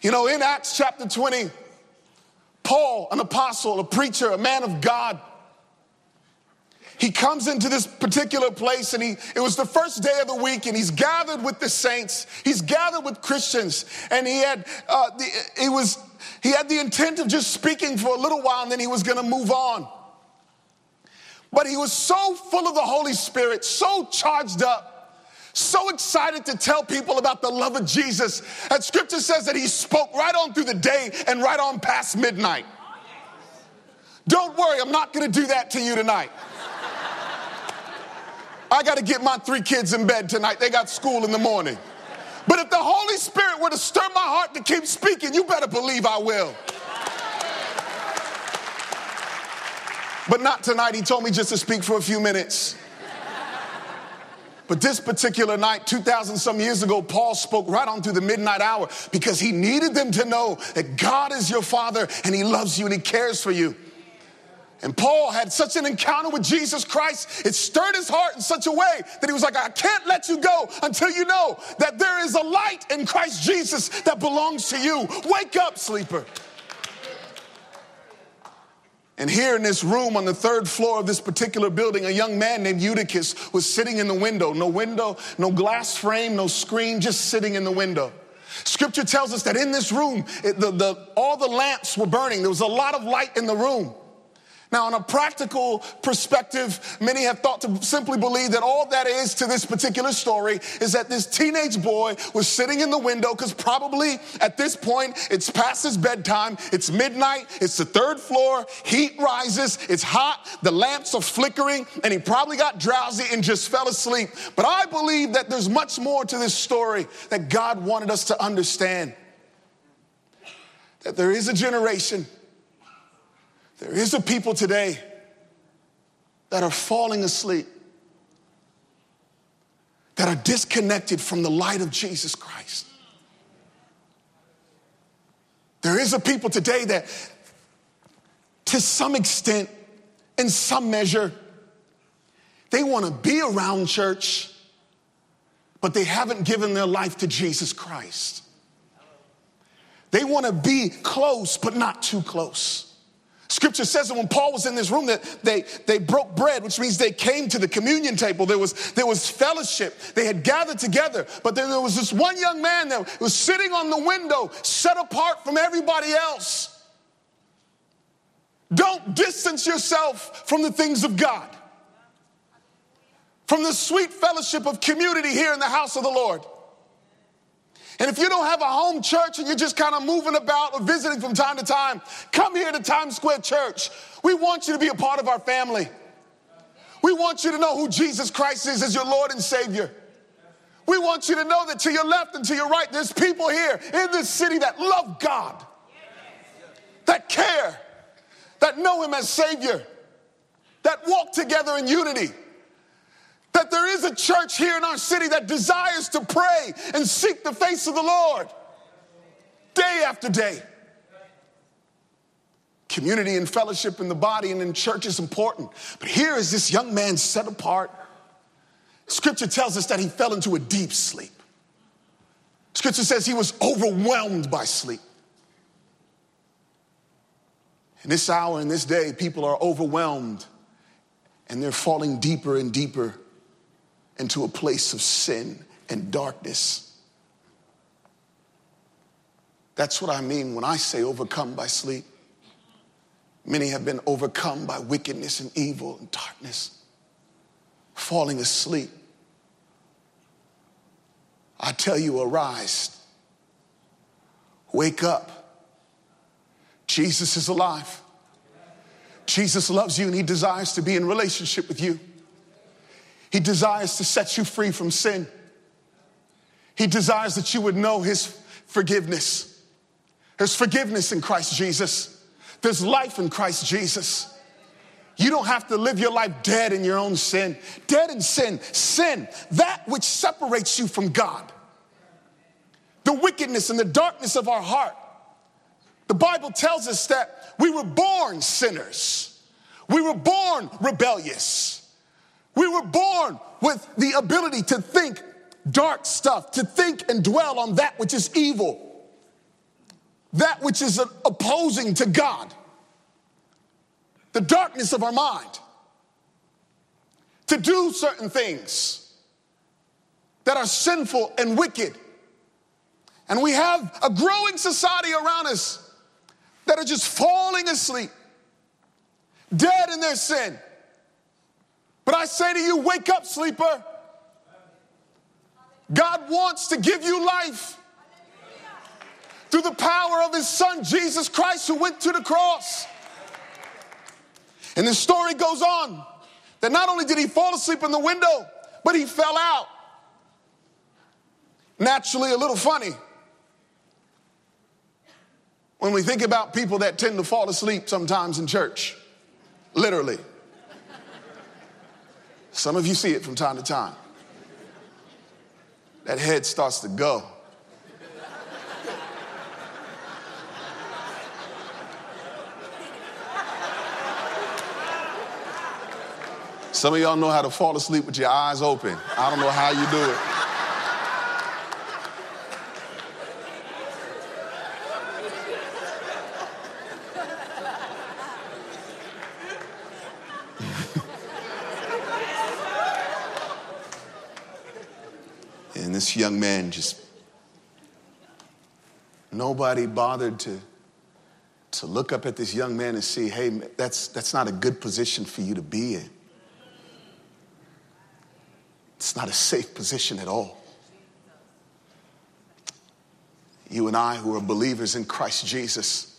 You know, in Acts chapter 20, Paul, an apostle, a preacher, a man of God, he comes into this particular place, and it was the first day of the week, and he's gathered with the saints. He's gathered with Christians, and he had the intent of just speaking for a little while, and then he was going to move on. But he was so full of the Holy Spirit, so charged up, so excited to tell people about the love of Jesus, that scripture says that he spoke right on through the day and right on past midnight. Don't worry, I'm not going to do that to you tonight. I got to get my 3 kids in bed tonight. They got school in the morning. But if the Holy Spirit were to stir my heart to keep speaking, you better believe I will. But not tonight. He told me just to speak for a few minutes. But this particular night, 2,000 some years ago, Paul spoke right on through the midnight hour because he needed them to know that God is your Father and he loves you and he cares for you. And Paul had such an encounter with Jesus Christ, it stirred his heart in such a way that he was like, I can't let you go until you know that there is a light in Christ Jesus that belongs to you. Wake up, sleeper. And here in this room on the 3rd floor of this particular building, a young man named Eutychus was sitting in the window, no glass frame, no screen, just sitting in the window. Scripture tells us that in this room, all the lamps were burning. There was a lot of light in the room. Now, on a practical perspective, many have thought to simply believe that all that is to this particular story is that this teenage boy was sitting in the window because probably at this point, it's past his bedtime, it's midnight, it's the 3rd floor, heat rises, it's hot, the lamps are flickering, and he probably got drowsy and just fell asleep. But I believe that there's much more to this story that God wanted us to understand. That there is a generation, there is a people today that are falling asleep, that are disconnected from the light of Jesus Christ. There is a people today that, to some extent, in some measure, they want to be around church, but they haven't given their life to Jesus Christ. They want to be close, but not too close. Scripture says that when Paul was in this room that they broke bread, which means they came to the communion table. There was fellowship. They had gathered together. But then there was this one young man that was sitting on the window, set apart from everybody else. Don't distance yourself from the things of God, from the sweet fellowship of community here in the house of the Lord. And if you don't have a home church and you're just kind of moving about or visiting from time to time, come here to Times Square Church. We want you to be a part of our family. We want you to know who Jesus Christ is as your Lord and Savior. We want you to know that to your left and to your right, there's people here in this city that love God, that care, that know him as Savior, that walk together in unity. That there is a church here in our city that desires to pray and seek the face of the Lord day after day. Community and fellowship in the body and in church is important. But here is this young man set apart. Scripture tells us that he fell into a deep sleep. Scripture says he was overwhelmed by sleep. In this hour, in this day, people are overwhelmed and they're falling deeper and deeper into a place of sin and darkness. That's what I mean when I say overcome by sleep. Many have been overcome by wickedness and evil and darkness, falling asleep. I tell you, arise, wake up. Jesus is alive. Jesus loves you and he desires to be in relationship with you. He desires to set you free from sin. He desires that you would know his forgiveness. There's forgiveness in Christ Jesus. There's life in Christ Jesus. You don't have to live your life dead in your own sin. Dead in sin. Sin, that which separates you from God. The wickedness and the darkness of our heart. The Bible tells us that we were born sinners. We were born rebellious. We were born with the ability to think dark stuff, to think and dwell on that which is evil. that which is opposing to God, the darkness of our mind, to do certain things that are sinful and wicked. And we have a growing society around us that are just falling asleep, dead in their sin. But I say to you, wake up, sleeper. God wants to give you life through the power of his son, Jesus Christ, who went to the cross. And the story goes on that not only did he fall asleep in the window, but he fell out. Naturally, a little funny when we think about people that tend to fall asleep sometimes in church, literally. Some of you see it from time to time. That head starts to go. Some of y'all know how to fall asleep with your eyes open. I don't know how you do it. And this young man nobody bothered to look up at this young man and see, hey, that's not a good position for you to be in. It's not a safe position at all. You and I, who are believers in Christ Jesus,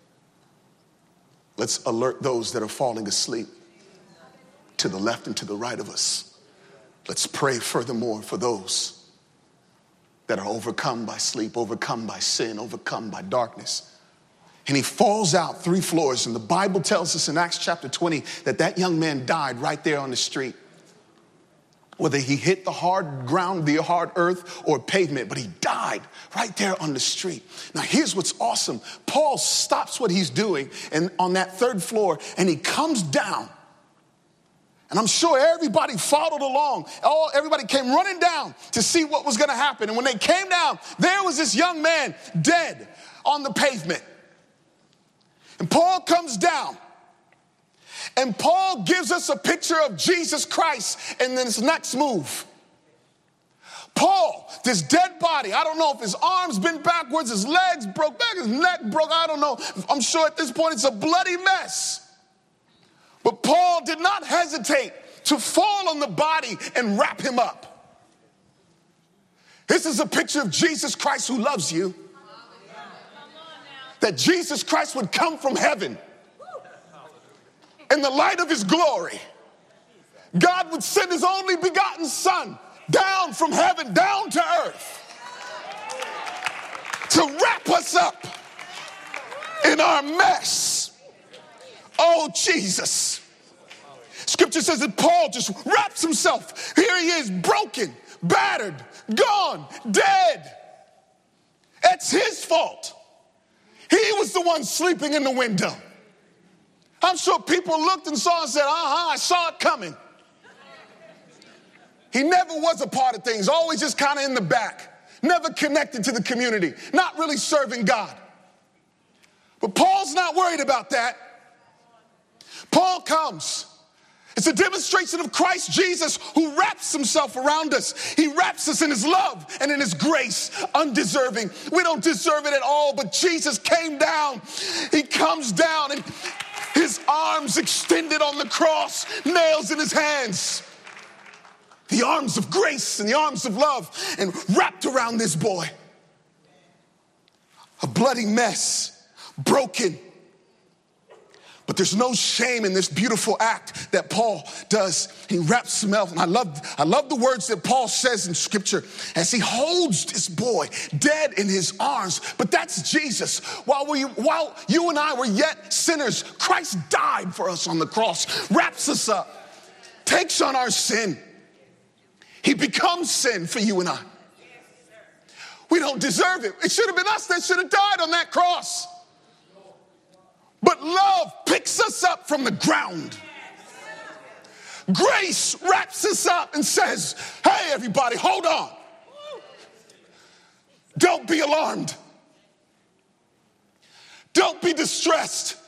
let's alert those that are falling asleep to the left and to the right of us. Let's pray furthermore for those that are overcome by sleep, overcome by sin, overcome by darkness. And he falls out 3 floors. And the Bible tells us in Acts chapter 20 that young man died right there on the street. Whether he hit the hard ground, the hard earth, or pavement, but he died right there on the street. Now, here's what's awesome. Paul stops what he's doing and on that 3rd floor, and he comes down. And I'm sure everybody followed along. Everybody came running down to see what was going to happen. And when they came down, there was this young man dead on the pavement. And Paul comes down. And Paul gives us a picture of Jesus Christ in this next move. Paul, this dead body, I don't know if his arms bent backwards, his legs broke back, his neck broke, I don't know. I'm sure at this point it's a bloody mess. But Paul did not hesitate to fall on the body and wrap him up. This is a picture of Jesus Christ who loves you. That Jesus Christ would come from heaven in the light of his glory. God would send his only begotten son down from heaven, down to earth, to wrap us up in our mess. Oh, Jesus. Scripture says that Paul just wraps himself. Here he is, broken, battered, gone, dead. It's his fault. He was the one sleeping in the window. I'm sure people looked and saw and said, I saw it coming. He never was a part of things, always just kind of in the back, never connected to the community, not really serving God. But Paul's not worried about that. Paul comes. It's a demonstration of Christ Jesus who wraps himself around us. He wraps us in his love and in his grace, undeserving. We don't deserve it at all, but Jesus came down. He comes down and his arms extended on the cross, nails in his hands. The arms of grace and the arms of love, and wrapped around this boy. A bloody mess, broken. But there's no shame in this beautiful act that Paul does. He wraps himself, and I love the words that Paul says in Scripture as he holds this boy dead in his arms. But that's Jesus. While you and I were yet sinners, Christ died for us on the cross, wraps us up, takes on our sin. He becomes sin for you and I. We don't deserve it. It should have been us that should have died on that cross. But love picks us up from the ground. Grace wraps us up and says, hey, everybody, hold on. Don't be alarmed. be distressed.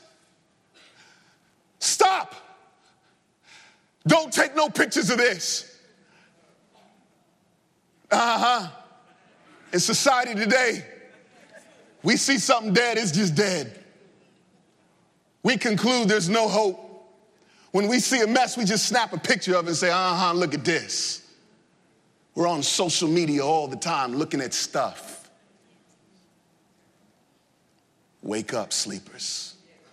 Stop. Don't take no pictures of this. In society today, we see something dead, it's just dead. We conclude there's no hope. When we see a mess, we just snap a picture of it and say, look at this. We're on social media all the time looking at stuff. Wake up, sleepers.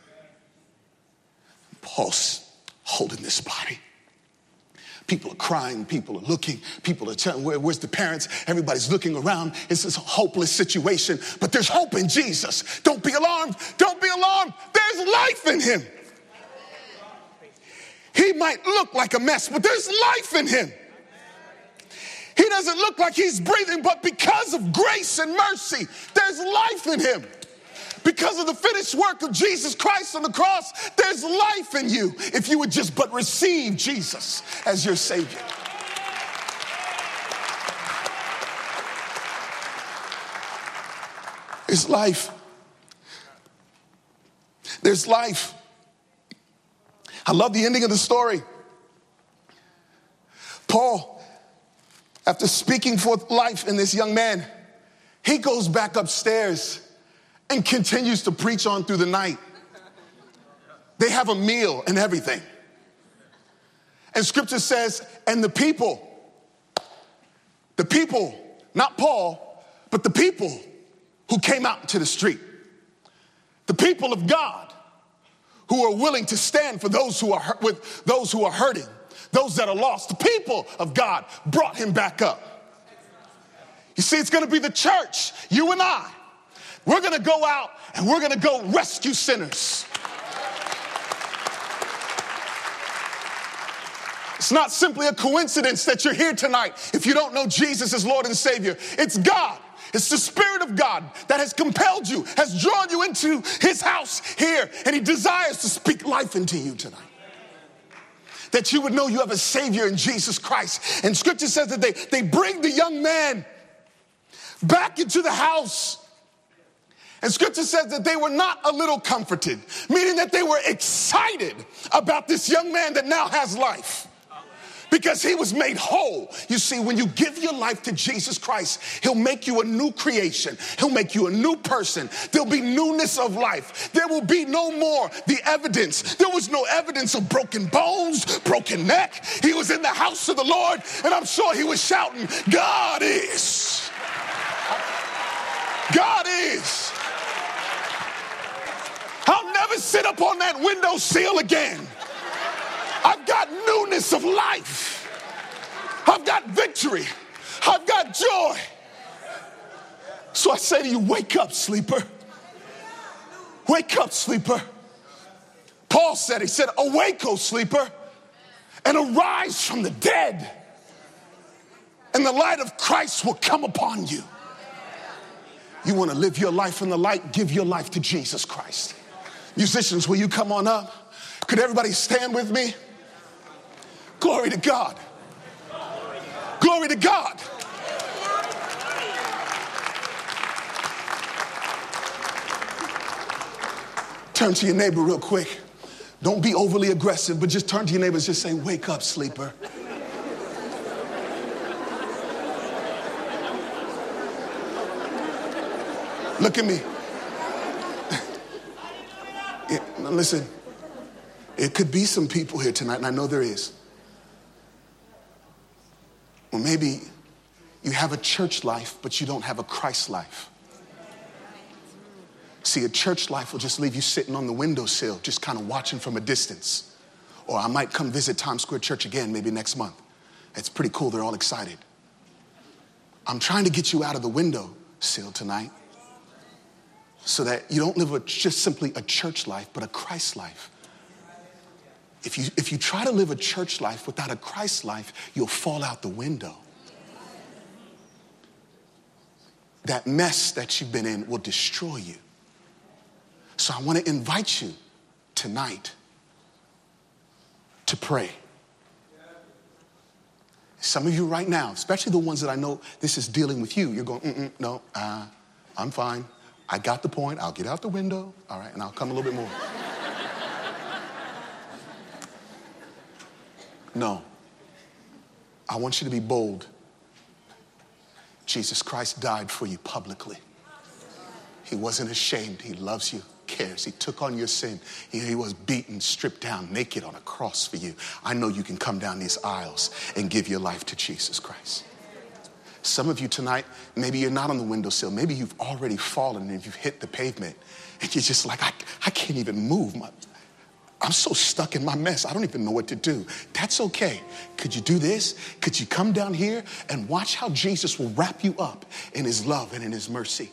Paul's holding this body. People are crying, people are looking, people are telling, where's the parents? Everybody's looking around. It's this hopeless situation, but there's hope in Jesus. Don't be alarmed. Don't be alarmed. There's life in him. He might look like a mess, but there's life in him. He doesn't look like he's breathing, but because of grace and mercy, there's life in him. Because of the finished work of Jesus Christ on the cross, there's life in you if you would just but receive Jesus as your Savior. There's life. There's life. I love the ending of the story. Paul, after speaking forth life in this young man, he goes back upstairs and continues to preach on through the night. They have a meal and everything. And scripture says, and the people, not Paul, but the people who came out to the street, the people of God who are willing to stand for those who are with those who are hurting, those that are lost, the people of God brought him back up. You see, it's going to be the church, you and I. We're going to go out and we're going to go rescue sinners. It's not simply a coincidence that you're here tonight if you don't know Jesus as Lord and Savior. It's God. It's the Spirit of God that has compelled you, has drawn you into his house here, and he desires to speak life into you tonight. That you would know you have a Savior in Jesus Christ. And scripture says that they bring the young man back into the house. And scripture says that they were not a little comforted, meaning that they were excited about this young man that now has life because he was made whole. You see, when you give your life to Jesus Christ, he'll make you a new creation. He'll make you a new person. There'll be newness of life. There will be no more the evidence. There was no evidence of broken bones, broken neck. He was in the house of the Lord, and I'm sure he was shouting, God is. God is. I'll never sit up on that windowsill again. I've got newness of life. I've got victory. I've got joy. So I say to you, wake up, sleeper. Wake up, sleeper. Paul said, he said, awake, O sleeper, and arise from the dead, and the light of Christ will come upon you. You want to live your life in the light? Give your life to Jesus Christ. Musicians, will you come on up? Could everybody stand with me? Glory to God. Glory to God. Turn to your neighbor real quick. Don't be overly aggressive, but just turn to your neighbor and just say, wake up, sleeper. Look at me. Yeah, now listen, it could be some people here tonight, and I know there is. Or maybe you have a church life, but you don't have a Christ life. See, a church life will just leave you sitting on the windowsill, just kind of watching from a distance. Or I might come visit Times Square Church again, maybe next month. It's pretty cool. They're all excited. I'm trying to get you out of the windowsill tonight, so that you don't live just simply a church life, but a Christ life. If you try to live a church life without a Christ life, you'll fall out the window. That mess that you've been in will destroy you. So I want to invite you tonight to pray. Some of you right now, especially the ones that I know this is dealing with you, you're going, no, I'm fine. I got the point. I'll get out the window, all right, and I'll come a little bit more. No. I want you to be bold. Jesus Christ died for you publicly. He wasn't ashamed. He loves you, cares. He took on your sin. He was beaten, stripped down, naked on a cross for you. I know you can come down these aisles and give your life to Jesus Christ. Some of you tonight, maybe you're not on the windowsill. Maybe you've already fallen and you've hit the pavement. And you're just like, I can't even move. I'm so stuck in my mess. I don't even know what to do. That's okay. Could you do this? Could you come down here and watch how Jesus will wrap you up in his love and in his mercy?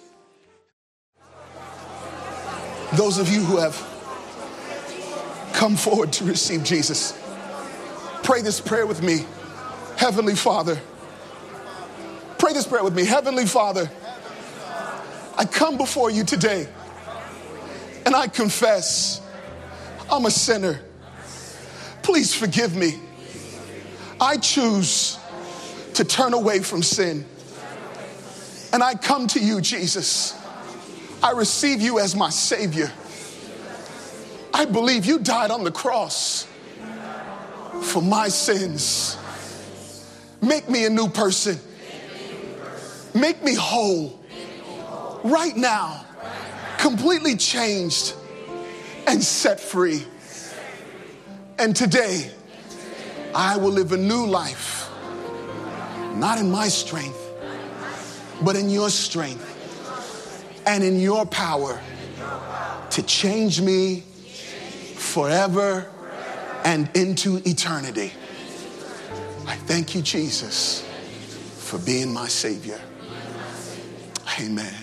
Those of you who have come forward to receive Jesus, pray this prayer with me. Heavenly Father, pray this prayer with me. Heavenly Father, I come before you today and I confess I'm a sinner. Please forgive me. I choose to turn away from sin. And I come to you, Jesus. I receive you as my Savior. I believe you died on the cross for my sins. Make me a new person. Make me whole right now, completely changed and set free. And today, I will live a new life, not in my strength, but in your strength and in your power to change me forever and into eternity. I thank you, Jesus, for being my Savior. Amen.